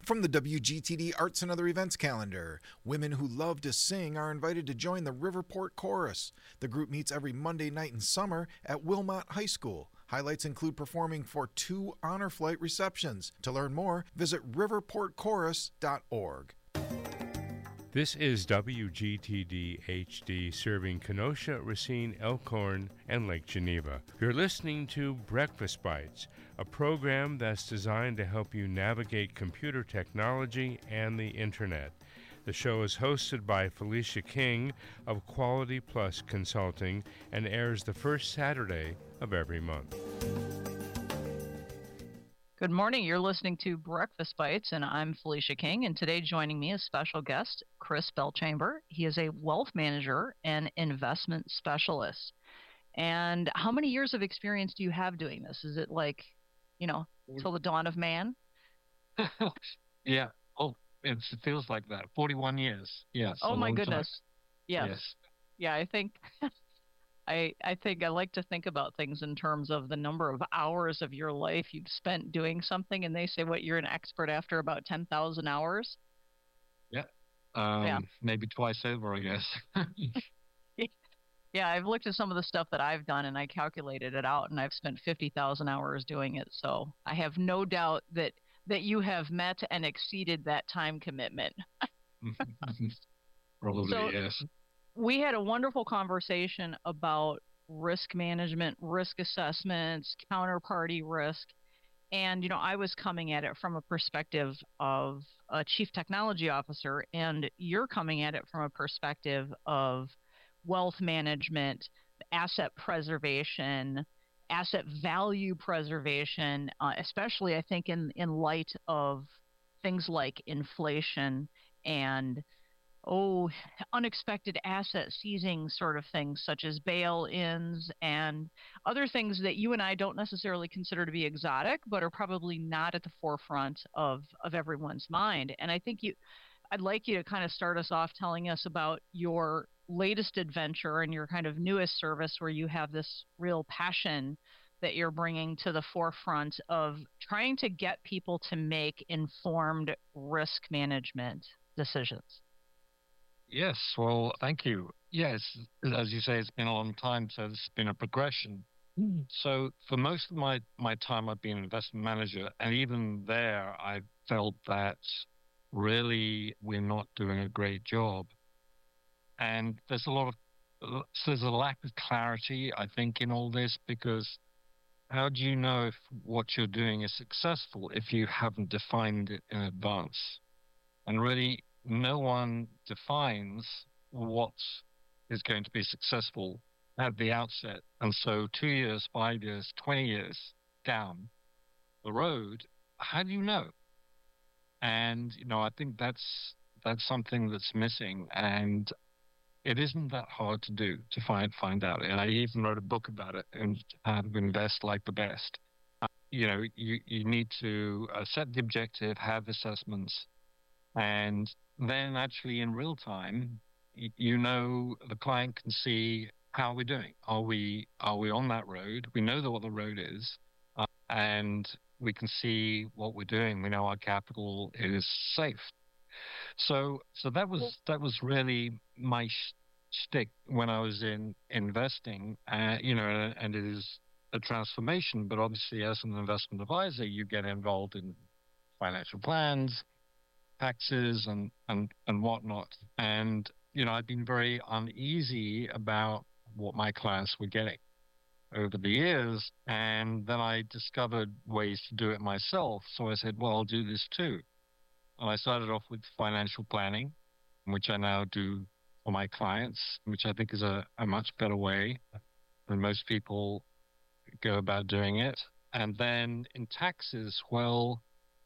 From the WGTD Arts and Other Events calendar, women who love to sing are invited to join the Riverport Chorus. The group meets every Monday night in summer at Wilmot High School. Highlights include performing for 2 honor flight receptions. To learn more, visit riverportchorus.org. This is WGTD HD serving Kenosha, Racine, Elkhorn, and Lake Geneva. You're listening to Breakfast Bites, a program that's designed to help you navigate computer technology and the internet. The show is hosted by Felicia King of Quality Plus Consulting and airs the first Saturday of every month. Good morning. You're listening to Breakfast Bites, and I'm Felicia King. And today joining me is special guest Chris Belchamber. He is a wealth manager and investment specialist. And how many years of experience do you have doing this? Is it like, till the dawn of man? Yeah. Oh, it feels like that. 41 years. Yes. Oh, my goodness. Yes. Yeah, I think I think I like to think about things in terms of the number of hours of your life you've spent doing something, and they say you're an expert after about 10,000 hours. Yeah. Maybe twice over, I guess. Yeah, I've looked at some of the stuff that I've done, and I calculated it out, and I've spent 50,000 hours doing it. So I have no doubt that you have met and exceeded that time commitment. Probably, yes. We had a wonderful conversation about risk management, risk assessments, counterparty risk. And, I was coming at it from a perspective of a chief technology officer, and you're coming at it from a perspective of wealth management, asset preservation, asset value preservation, especially, I think, in light of things like inflation and unexpected asset seizing sort of things, such as bail-ins and other things that you and I don't necessarily consider to be exotic, but are probably not at the forefront of everyone's mind. And I think I'd like you to kind of start us off telling us about your latest adventure and your kind of newest service where you have this real passion that you're bringing to the forefront of trying to get people to make informed risk management decisions. Yes, well, thank you. Yes, as you say, it's been a long time, so it's been a progression. So for most of my time, I've been an investment manager, and even there, I felt that really we're not doing a great job. And there's a lack of clarity, I think, in all this, because how do you know if what you're doing is successful if you haven't defined it in advance? And really, no one defines what is going to be successful at the outset. And so 2 years, 5 years, 20 years down the road, how do you know? And, I think that's something that's missing. And it isn't that hard to do, to find out. And I even wrote a book about it, and how to invest like the best. You need to set the objective, have assessments, and then actually in real time, the client can see how we're doing. Are we on that road? We know what the road is, and we can see what we're doing. We know our capital is safe. So that was really my shtick when I was in investing, and it is a transformation. But obviously, as an investment advisor, you get involved in financial plans, taxes, and whatnot. And I've been very uneasy about what my clients were getting over the years, and then I discovered ways to do it myself. So I said, well, I'll do this too. And I started off with financial planning, which I now do for my clients, which I think is a much better way than most people go about doing it. And then in taxes, well,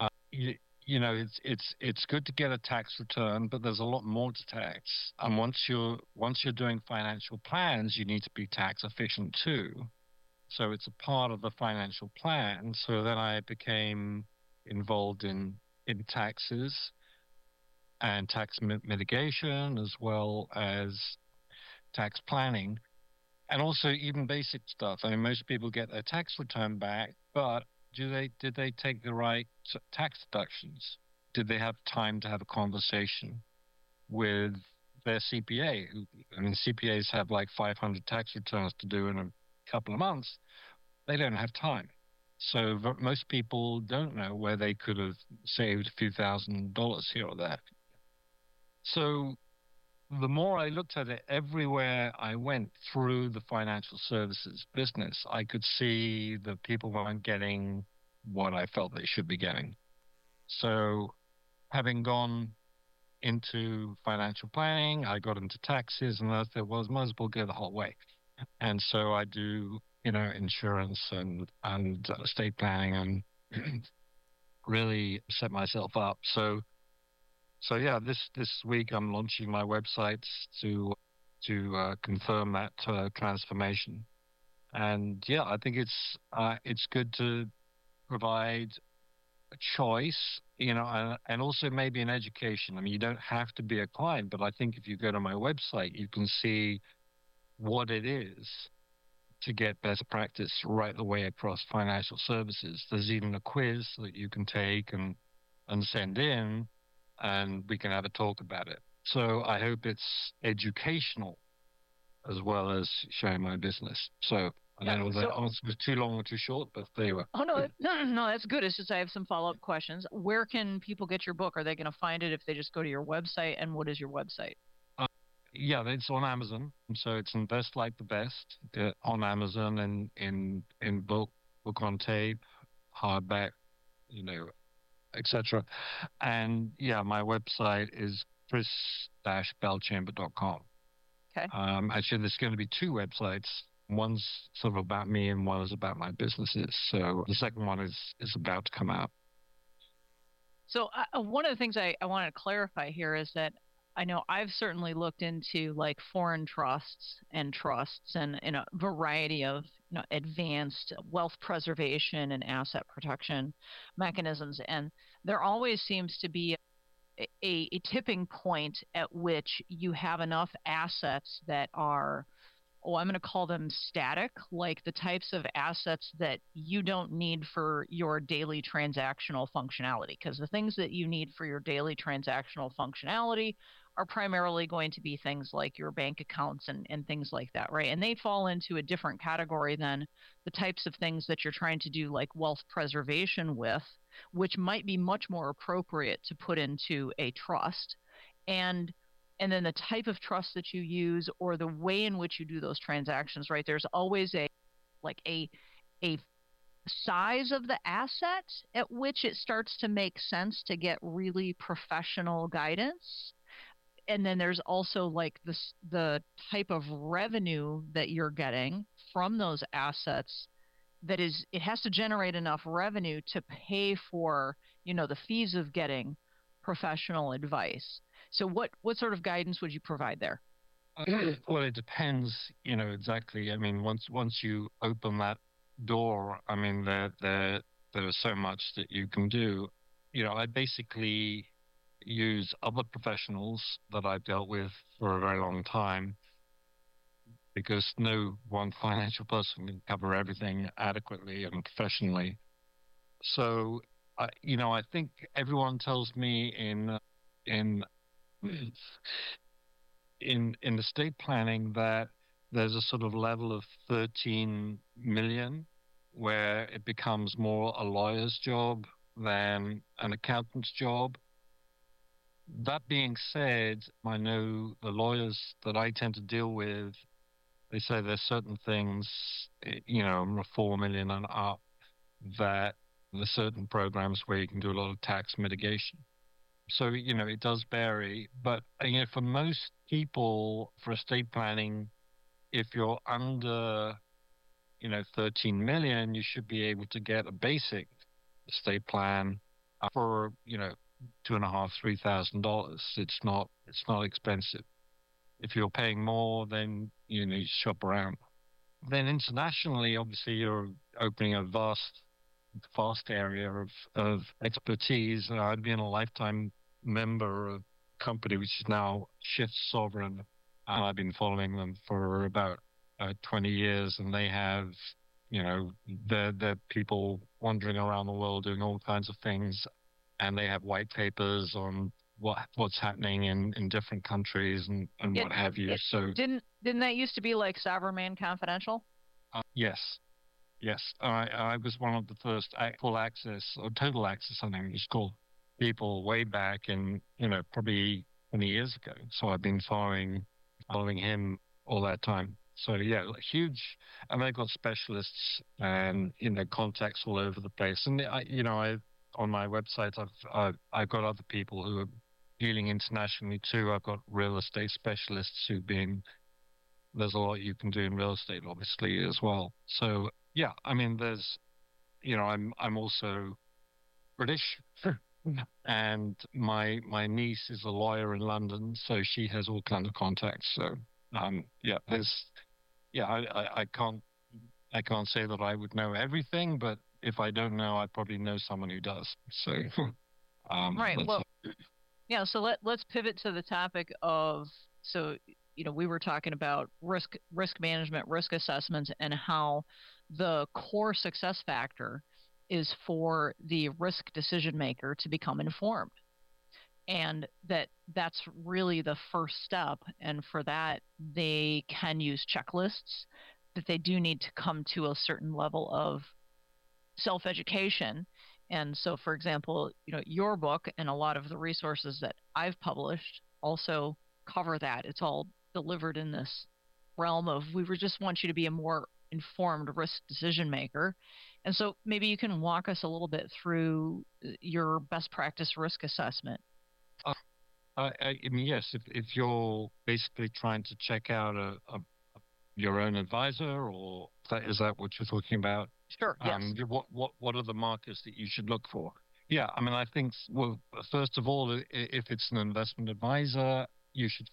it's good to get a tax return, but there's a lot more to tax. And once you're doing financial plans, you need to be tax efficient too. So it's a part of the financial plan. So then I became involved in taxes and tax mitigation, as well as tax planning, and also even basic stuff. I mean, most people get their tax return back, but did they take the right tax deductions? did they have time to have a conversation with their CPA? I mean, CPAs have like 500 tax returns to do in a couple of months. They don't have time. So most people don't know where they could have saved a few $1,000s here or there. So the more I looked at it, everywhere I went through the financial services business, I could see that people weren't getting what I felt they should be getting. So having gone into financial planning, I got into taxes, and I said, well, might as well go the whole way. And so I do, insurance and estate planning, and really set myself up. So yeah, this week I'm launching my websites to confirm that transformation. And yeah, I think it's good to provide a choice, and also maybe an education. I mean, you don't have to be a client, but I think if you go to my website, you can see what it is to get best practice right the way across financial services. There's even a quiz that you can take and send in, and we can have a talk about it. So I hope it's educational as well as showing my business. So I don't know if that answer was too long or too short, but there you are. Oh, no, that's good. It's just I have some follow-up questions. Where can people get your book? Are they going to find it if they just go to your website? And what is your website? Yeah, it's on Amazon. So it's Invest Like the Best on Amazon, and in book on tape, hardback, etc. And yeah, my website is chris-belchamber.com. Okay. Actually, there's going to be two websites. One's sort of about me, and one is about my businesses. So the second one is about to come out. So one of the things I want to clarify here is that I know I've certainly looked into like foreign trusts and in a variety of advanced wealth preservation and asset protection mechanisms, and there always seems to be a tipping point at which you have enough assets that are, I'm going to call them static, like the types of assets that you don't need for your daily transactional functionality. Because the things that you need for your daily transactional functionality are primarily going to be things like your bank accounts and things like that, right? And they fall into a different category than the types of things that you're trying to do like wealth preservation with, which might be much more appropriate to put into a trust. And then the type of trust that you use or the way in which you do those transactions, right? There's always a size of the asset at which it starts to make sense to get really professional guidance. And then there's also like the type of revenue that you're getting from those assets that is, it has to generate enough revenue to pay for, the fees of getting professional advice. So what sort of guidance would you provide there? Well, it depends, exactly. I mean, once you open that door, I mean, there is so much that you can do. I basically use other professionals that I've dealt with for a very long time, because no one financial person can cover everything adequately and professionally. So, I think everyone tells me in estate planning that there's a sort of level of 13 million where it becomes more a lawyer's job than an accountant's job. That being said, I know the lawyers that I tend to deal with, they say there's certain things, 4 million and up, that there's certain programs where you can do a lot of tax mitigation. So, it does vary. But, for most people, for estate planning, if you're under, 13 million, you should be able to get a basic estate plan for, $2,500, $3,000. It's not expensive. If you're paying more, then you need to shop around. Then internationally, obviously, you're opening a vast area of expertise. I've been a lifetime member of a company which is now Shift Sovereign, and I've been following them for about 20 years, and they have, they're people wandering around the world doing all kinds of things. and they have white papers on what's happening in different countries and what have you. So didn't that used to be like Saverman Confidential? Yes. Yes, I was one of the first full access or total access, I think it's called, people way back in, probably 20 years ago. So I've been following him all that time. So yeah, like huge, and they've got specialists and, contacts all over the place. And I on my website, I've got other people who are dealing internationally too. I've got real estate specialists there's a lot you can do in real estate, obviously, as well. So yeah, I mean, I'm also British, and my niece is a lawyer in London, so she has all kinds of contacts. So yeah, I can't say that I would know everything, but if I don't know, I probably know someone who does. So right. Well, yeah. So let's pivot to the topic of we were talking about risk management, risk assessments, and how the core success factor is for the risk decision maker to become informed, and that's really the first step. And for that, they can use checklists, that they do need to come to a certain level of self-education. And so, for example, your book and a lot of the resources that I've published also cover that. It's all delivered in this realm of we just want you to be a more informed risk decision maker. And so maybe you can walk us a little bit through your best practice risk assessment. I mean, yes, if you're basically trying to check out your own advisor, or is that what you're talking about? Sure. Yes. What are the markers that you should look for? Yeah, I mean, I think, well, first of all, if it's an investment advisor, you should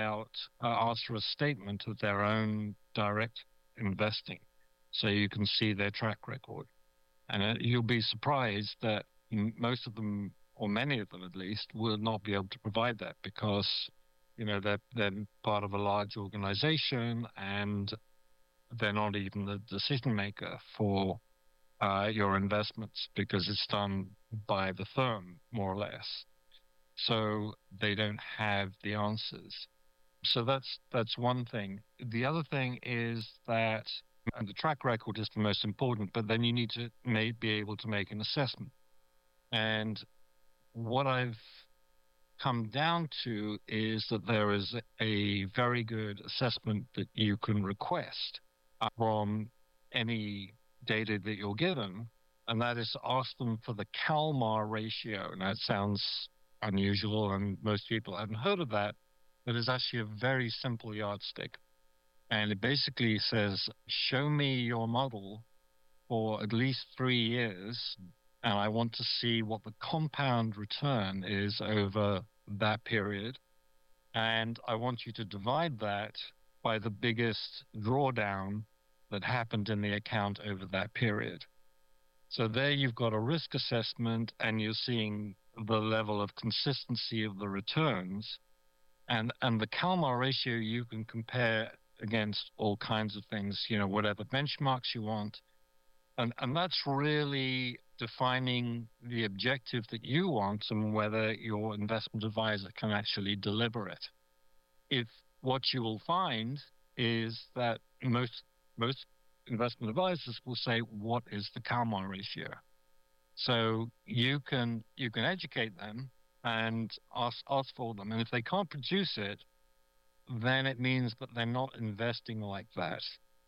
ask for a statement of their own direct investing, so you can see their track record. And you'll be surprised that most of them, or many of them at least, will not be able to provide that because, they're part of a large organization and they're not even the decision maker for your investments because it's done by the firm, more or less. So they don't have the answers. So that's one thing. The other thing is that the track record is the most important, but then you need to be able to make an assessment. And what I've come down to is that there is a very good assessment that you can request from any data that you're given, and that is ask them for the CalMAR ratio. And that sounds unusual, and most people haven't heard of that, but it's actually a very simple yardstick. And it basically says, show me your model for at least 3 years, and I want to see what the compound return is over that period. And I want you to divide that by the biggest drawdown that happened in the account over that period. So there you've got a risk assessment, and you're seeing the level of consistency of the returns. And the CalMAR ratio you can compare against all kinds of things, whatever benchmarks you want. And that's really defining the objective that you want and whether your investment advisor can actually deliver it. If what you will find is that most investment advisors will say, what is the CalMAR ratio? So you can educate them and ask for them. And if they can't produce it, then it means that they're not investing like that.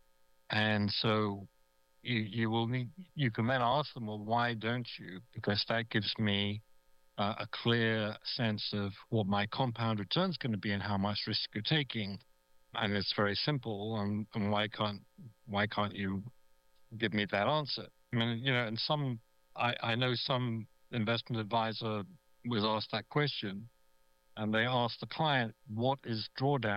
And so you can then ask them, well, why don't you? Because that gives me a clear sense of what my compound return is going to be and how much risk you're taking. And it's very simple. And why can't you give me that answer? I mean, and I know some investment advisor was asked that question, and they asked the client, what is drawdown?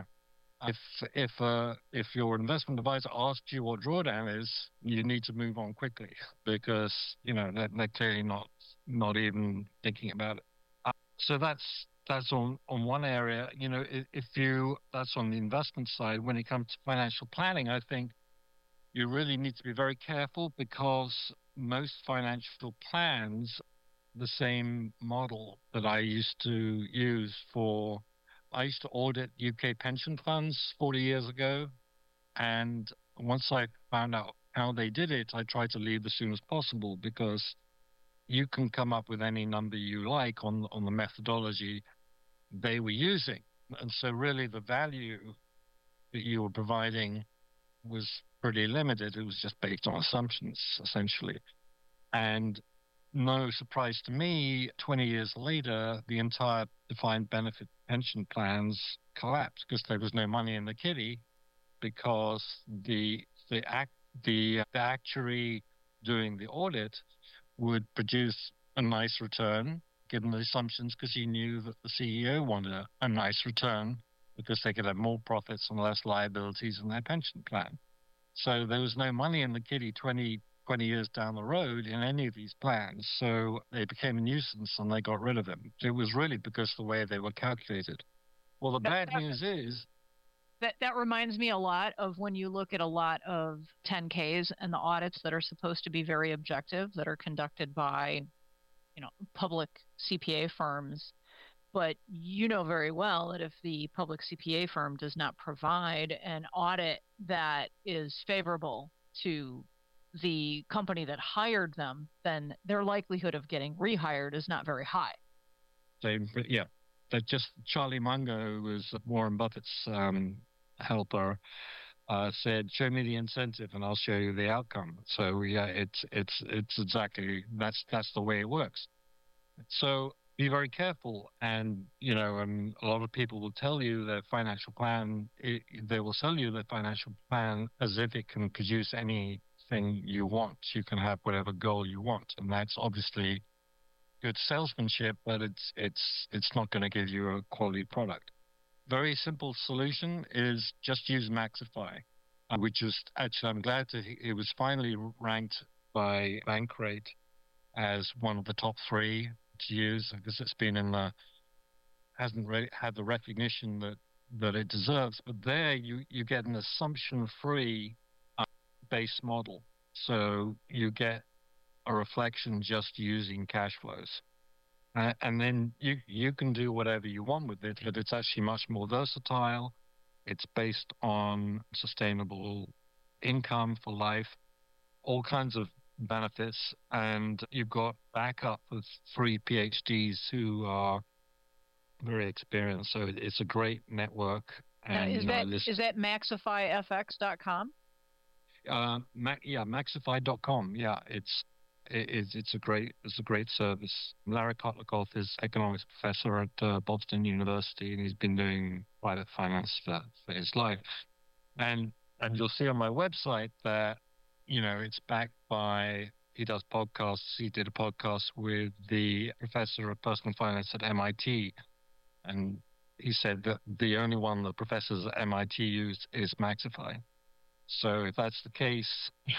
If your investment advisor asks you what drawdown is, you need to move on quickly because they're clearly not even thinking about it. So that's on one area. That's on the investment side. When it comes to financial planning, I think you really need to be very careful because most financial plans the same model that I used to use I used to audit UK pension funds 40 years ago. And once I found out how they did it, I tried to leave as soon as possible, because you can come up with any number you like on the methodology they were using. And so really the value that you were providing was pretty limited. It was just based on assumptions, essentially. And no surprise to me, 20 years later, the entire defined benefit pension plans collapsed because there was no money in the kitty, because the actuary doing the audit would produce a nice return given the assumptions, because he knew that the CEO wanted a nice return because they could have more profits and less liabilities in their pension plan. So there was no money in the kitty 20 years down the road in any of these plans. So they became a nuisance and they got rid of them. It was really because of the way they were calculated. Well, the bad news is that reminds me a lot of when you look at a lot of 10Ks and the audits that are supposed to be very objective, that are conducted by, public CPA firms. But you know very well that if the public CPA firm does not provide an audit that is favorable to the company that hired them, then their likelihood of getting rehired is not very high. That just Charlie Munger, who was Warren Buffett's helper, said, "Show me the incentive, and I'll show you the outcome." So it's exactly that's the way it works. So be very careful, and a lot of people will tell you their financial plan. They will sell you their financial plan as if it can produce anything you want. You can have whatever goal you want, and that's obviously good salesmanship, but it's not going to give you a quality product. Very simple solution is just use Maxify, which is actually, I'm glad it was finally ranked by Bankrate as one of the top 3 to use, because it's been hasn't really had the recognition that it deserves. But there you get an assumption-free base model, so you get a reflection just using cash flows. And then you can do whatever you want with it, but it's actually much more versatile. It's based on sustainable income for life, all kinds of benefits, and you've got backup with 3 PhDs who are very experienced. So it's a great network. And is that MaxifyFX.com? Maxify.com. Yeah, it's a great service. Larry Kotlikoff is economics professor at Boston University, and he's been doing private finance for his life. And you'll see on my website that it's backed by. He does podcasts. He did a podcast with the professor of personal finance at MIT, and he said that the only one the professors at MIT use is Maxify. So if that's the case,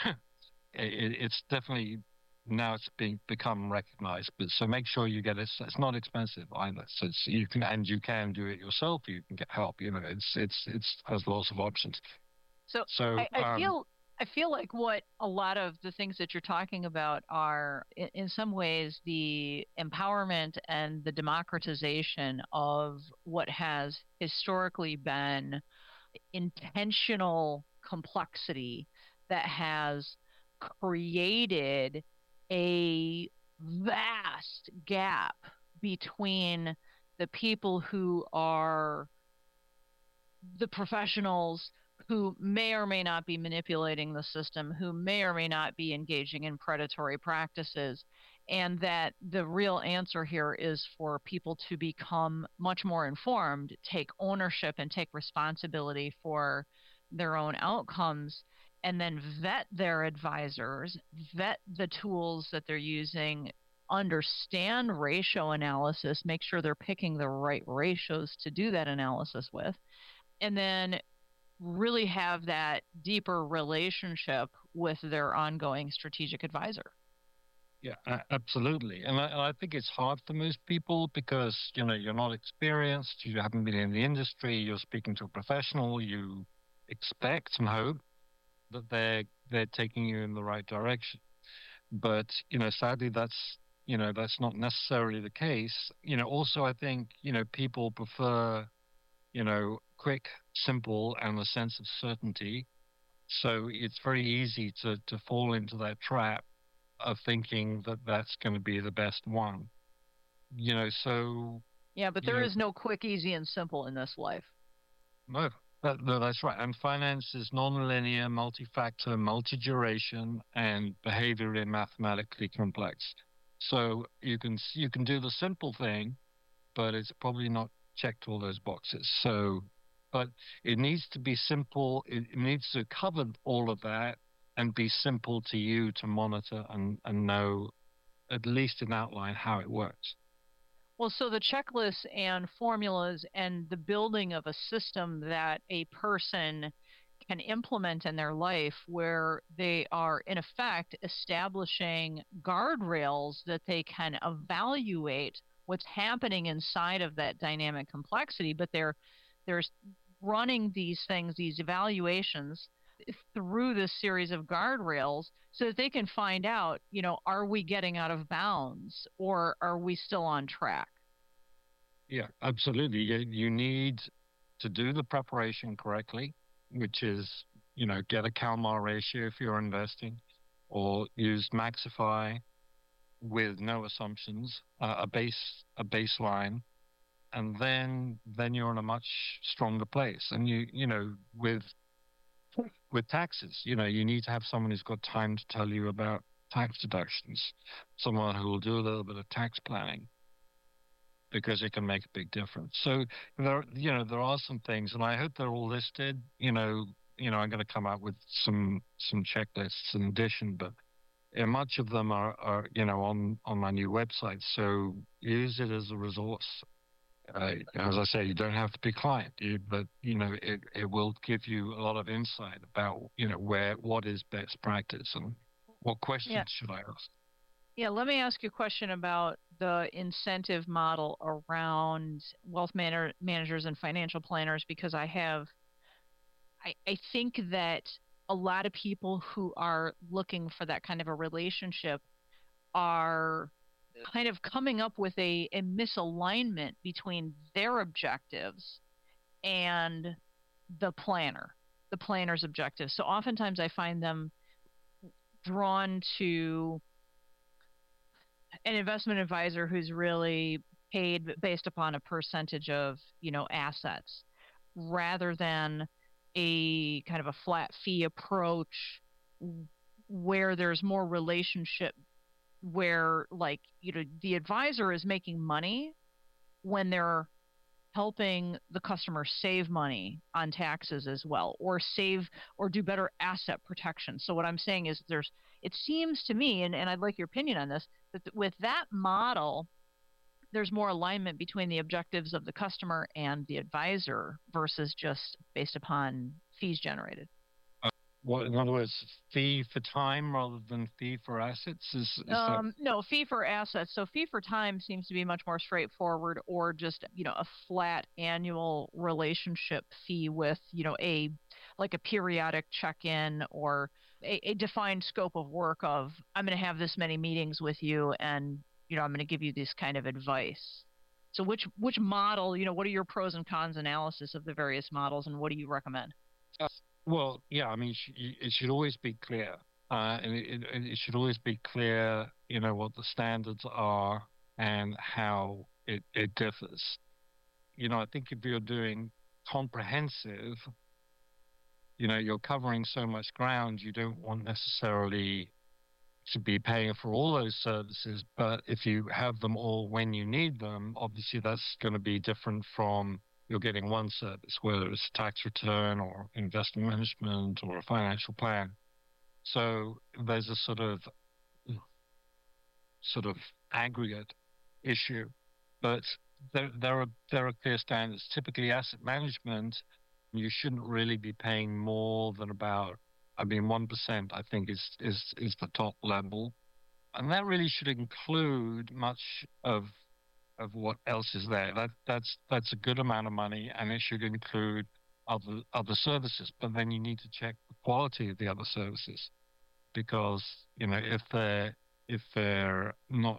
it's definitely. Now it's become recognized, but so make sure you get it. It's not expensive either. So you can do it yourself. You can get help. It has lots of options. So I feel like what a lot of the things that you're talking about are in some ways the empowerment and the democratization of what has historically been intentional complexity that has created a vast gap between the people who are the professionals who may or may not be manipulating the system, who may or may not be engaging in predatory practices, and that the real answer here is for people to become much more informed, take ownership and take responsibility for their own outcomes, and then vet their advisors, vet the tools that they're using, understand ratio analysis, make sure they're picking the right ratios to do that analysis with, and then really have that deeper relationship with their ongoing strategic advisor. Yeah, absolutely. And I think it's hard for most people because, you're not experienced, you haven't been in the industry, you're speaking to a professional, you expect and hope that they're taking you in the right direction. But, sadly, that's that's not necessarily the case. Also, I think, people prefer, quick, simple, and a sense of certainty. So it's very easy to fall into that trap of thinking that that's going to be the best one. So, Yeah, but there is no quick, easy, and simple in this life. No, no, that's right. And finance is non-linear, multi-factor, multi-duration, and behaviorally and mathematically complex. So you can do the simple thing, but it's probably not checked all those boxes. So, but it needs to be simple. It needs to cover all of that and be simple to you to monitor and know, at least in outline, how it works. Well, so the checklists and formulas and the building of a system that a person can implement in their life where they are, in effect, establishing guardrails that they can evaluate what's happening inside of that dynamic complexity, but they're running these things, these evaluations through this series of guardrails so that they can find out, are we getting out of bounds or are we still on track? Yeah, absolutely. You need to do the preparation correctly, which is, get a CalMAR ratio if you're investing, or use Maxify with no assumptions, a baseline, and then you're in a much stronger place. And with taxes, you need to have someone who's got time to tell you about tax deductions, someone who will do a little bit of tax planning, because it can make a big difference. So there are some things, and I hope they're all listed. I'm going to come out with some checklists in addition, but much of them are on my new website. So use it as a resource. As I say, you don't have to be client, but it will give you a lot of insight about what is best practice and what questions should I ask. Yeah, let me ask you a question about the incentive model around wealth managers and financial planners, because I think that a lot of people who are looking for that kind of a relationship are kind of coming up with a misalignment between their objectives and the planner's objectives. So oftentimes I find them drawn to an investment advisor who's really paid based upon a percentage of, assets, rather than a kind of a flat fee approach where there's more relationship, where the advisor is making money when they're helping the customer save money on taxes as well, or save or do better asset protection. So what I'm saying is it seems to me, and I'd like your opinion on this, that with that model, there's more alignment between the objectives of the customer and the advisor versus just based upon fees generated. In other words, fee for time rather than fee for assets? No, fee for assets. So fee for time seems to be much more straightforward, or just, a flat annual relationship fee with, a periodic check-in, or a defined scope of work of, I'm going to have this many meetings with you, and, I'm going to give you this kind of advice. So which model, what are your pros and cons analysis of the various models, and what do you recommend? Well, yeah, I mean, it should always be clear, and it should always be clear, what the standards are and how it differs. I think if you're doing comprehensive, you're covering so much ground, you don't want necessarily to be paying for all those services. But if you have them all when you need them, obviously that's going to be different from you're getting one service, whether it's tax return or investment management or a financial plan. So there's a sort of aggregate issue, but there are clear standards. Typically, asset management, you shouldn't really be paying more than about, 1%. I think is the top level, and that really should include much of what else is there. That's a good amount of money, and it should include other services. But then you need to check the quality of the other services, because if they're not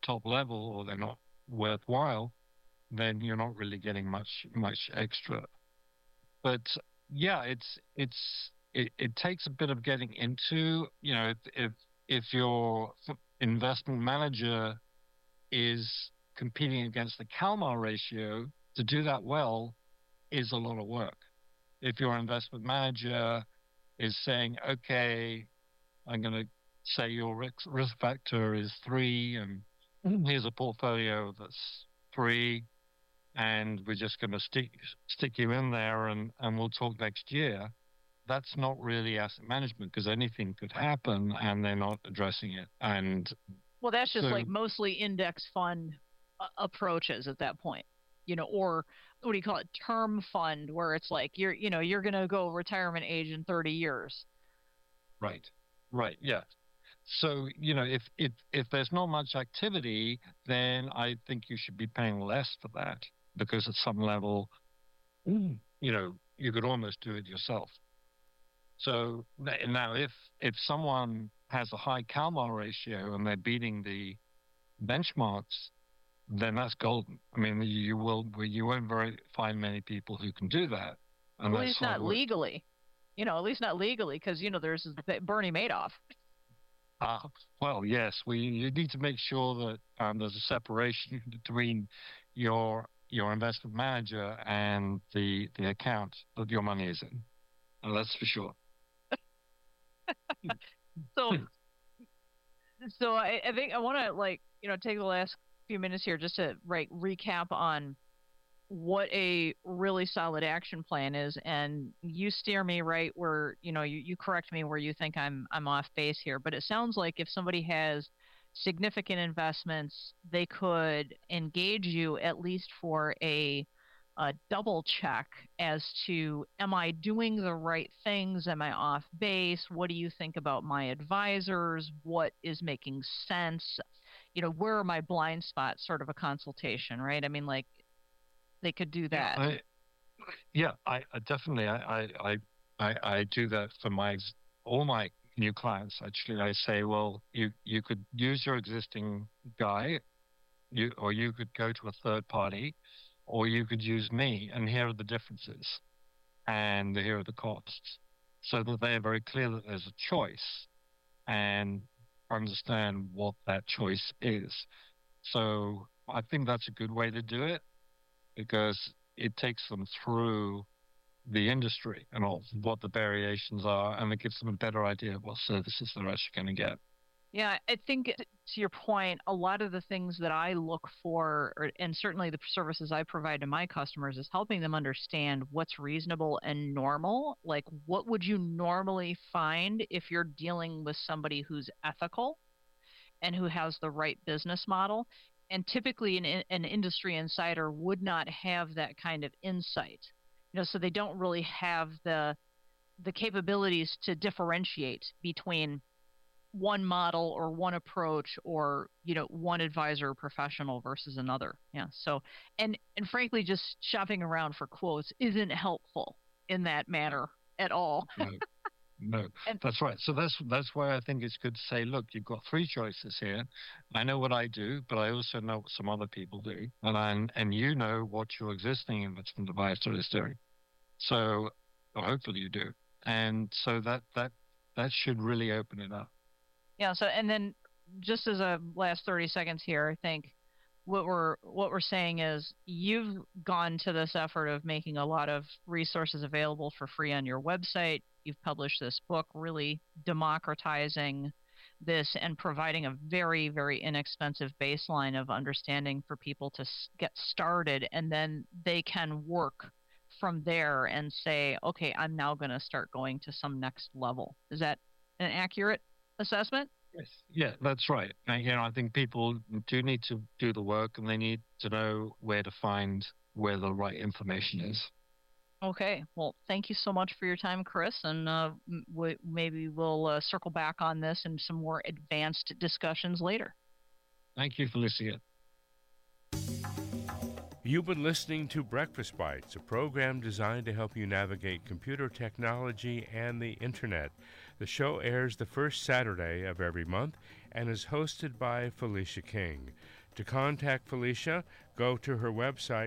top level or they're not worthwhile, then you're not really getting much extra. But yeah, it takes a bit of getting into. If your investment manager is competing against the CalMAR ratio, to do that well is a lot of work. If your investment manager is saying, okay, I'm going to say your risk factor is 3, and here's a portfolio that's 3, and we're just going to stick you in there, and we'll talk next year. That's not really asset management, because anything could happen, and they're not addressing it. And well, that's just like mostly index fund approaches at that point, or what do you call it, term fund, where it's like you're going to go retirement age in 30 years. Right, yeah. So if there's not much activity, then I think you should be paying less for that, because at some level, you could almost do it yourself. So now, if someone has a high CalMAR ratio and they're beating the benchmarks, then that's golden. I mean, you won't find many people who can do that. At least not legally. At least not legally, because there's Bernie Madoff. Well, yes, you need to make sure that there's a separation between your investment manager and the account that your money is in. That's for sure. So I think I want to take the last few minutes here just to recap on what a really solid action plan is, and you steer me right where you correct me where you think I'm off base here. But it sounds like if somebody has significant investments, they could engage you at least for a double check as to, am I doing the right things? Am I off base? What do you think about my advisors? What is making sense? Where are my blind spots? Sort of a consultation, right? I mean, they could do that. I definitely, I do that for all my new clients. Actually, I say, well, you could use your existing guy, or you could go to a third party, or you could use me, and here are the differences, and here are the costs, so that they are very clear that there's a choice, and understand what that choice is. So I think that's a good way to do it, because it takes them through the industry and all what the variations are, and it gives them a better idea of what services they're actually going to get. Yeah, I think to your point, a lot of the things that I look for, and certainly the services I provide to my customers, is helping them understand what's reasonable and normal. Like, what would you normally find if you're dealing with somebody who's ethical and who has the right business model? And typically an industry insider would not have that kind of insight. So they don't really have the capabilities to differentiate between one model or one approach, or one advisor or professional versus another. Yeah. So and frankly, just shopping around for quotes isn't helpful in that manner at all. No, that's right. So that's why I think it's good to say, look, you've got 3 choices here. I know what I do, but I also know what some other people do, and you know what your existing investment advisor is doing. So, or hopefully you do, and so that should really open it up. Yeah. So, and then just as a last 30 seconds here, I think what we're saying is you've gone to this effort of making a lot of resources available for free on your website. You've published this book, really democratizing this and providing a very, very inexpensive baseline of understanding for people to get started, and then they can work from there and say, okay, I'm now going to start going to some next level. Is that an accurate assessment? Yes. Yeah, that's right. I think people do need to do the work, and they need to know where to find where the right information is. Okay. Well, thank you so much for your time, Chris, and maybe we'll circle back on this and some more advanced discussions later. Thank you for listening. You've been listening to Breakfast Bites, a program designed to help you navigate computer technology and the internet. The show airs the first Saturday of every month and is hosted by Felicia King. To contact Felicia, go to her website,